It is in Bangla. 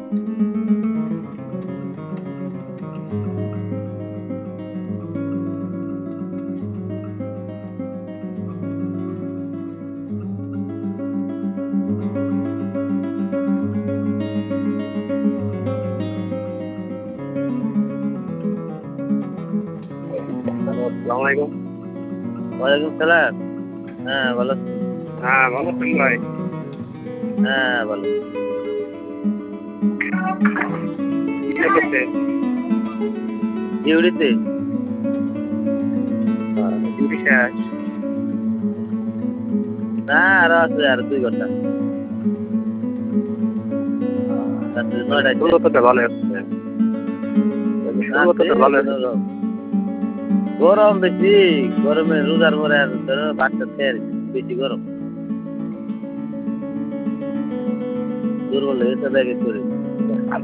আসসালামু আলাইকুম। ওয়ালাইকুম সালাম। হ্যাঁ বলো। হ্যাঁ, ভালো আছেন ভাই? হ্যাঁ বলো। কি করতে? ডিউটিতে। ডিউটি শেষ? না আরো আছে, আর 2 ঘন্টা। রাত্রে 9টায় শেষ। শুরুতে ভালো হচ্ছে। শুরুতে ভালো হচ্ছে। গরম বেশি, গরমে রোজার পরে আর ধরো বাচ্চা খেয়ে বেশি গরম, দুর্বল হয়ে গেছে ব্যাগে করে।